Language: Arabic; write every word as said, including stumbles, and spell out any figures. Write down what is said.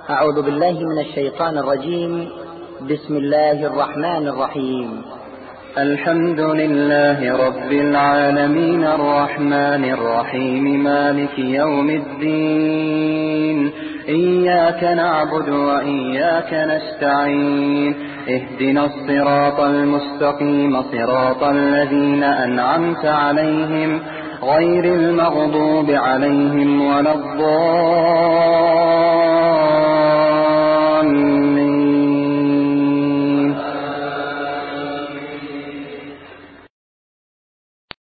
أعوذ بالله من الشيطان الرجيم. بسم الله الرحمن الرحيم. الحمد لله رب العالمين الرحمن الرحيم مالك يوم الدين. إياك نعبد وإياك نستعين. اهدنا الصراط المستقيم صراط الذين أنعمت عليهم غير المغضوب عليهم ولا الضالين.